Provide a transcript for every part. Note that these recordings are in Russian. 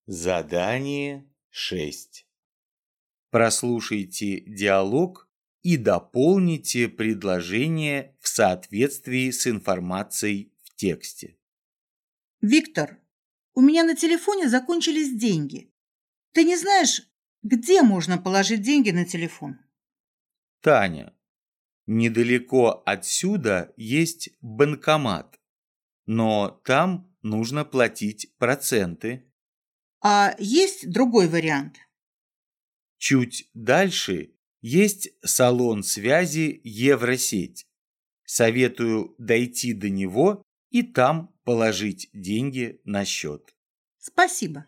Задание 6. Прослушайте диалог и дополните предложение в соответствии с информацией в тексте. Виктор, у меня на телефоне закончились деньги. Ты не знаешь, где можно положить деньги на телефон? Таня, недалеко отсюда есть банкомат, но там нужно платить проценты. А есть другой вариант? Чуть дальше есть салон связи Евросеть. Советую дойти до него и там положить деньги на счет. Спасибо.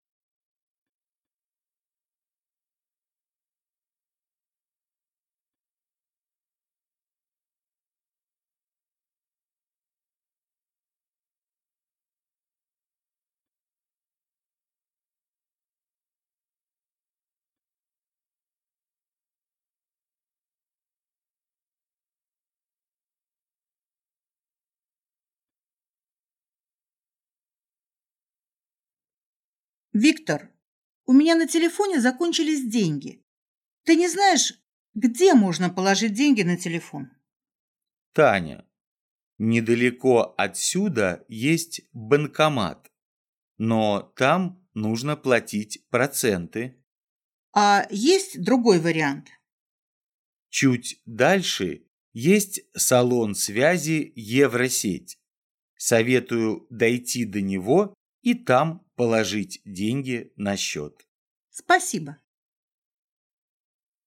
Виктор, у меня на телефоне закончились деньги. Ты не знаешь, где можно положить деньги на телефон? Таня, недалеко отсюда есть банкомат, но там нужно платить проценты. А есть другой вариант? Чуть дальше есть салон связи Евросеть. Советую дойти до него и там положить деньги на счет. Спасибо.